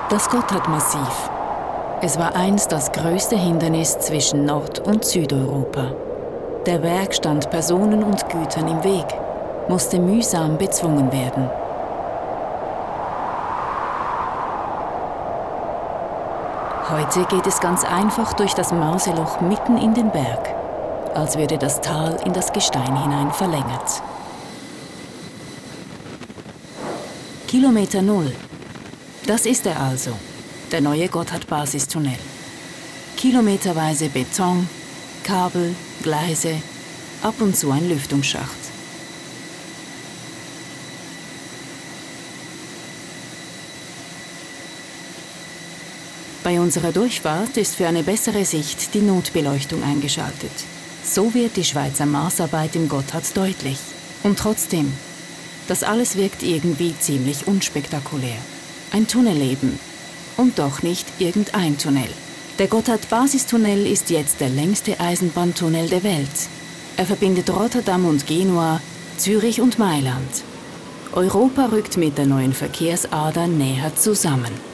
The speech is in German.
Das Gotthardmassiv. Es war einst das größte Hindernis zwischen Nord- und Südeuropa. Der Berg stand Personen und Gütern im Weg, musste mühsam bezwungen werden. Heute geht es ganz einfach durch das Mauseloch mitten in den Berg, als würde das Tal in das Gestein hinein verlängert. Kilometer Null. Das ist er also, der neue Gotthard-Basistunnel. Kilometerweise Beton, Kabel, Gleise, ab und zu ein Lüftungsschacht. Bei unserer Durchfahrt ist für eine bessere Sicht die Notbeleuchtung eingeschaltet. So wird die Schweizer Maßarbeit im Gotthard deutlich. Und trotzdem, das alles wirkt irgendwie ziemlich unspektakulär. Ein Tunnel eben. Und doch nicht irgendein Tunnel. Der Gotthard-Basistunnel ist jetzt der längste Eisenbahntunnel der Welt. Er verbindet Rotterdam und Genua, Zürich und Mailand. Europa rückt mit der neuen Verkehrsader näher zusammen.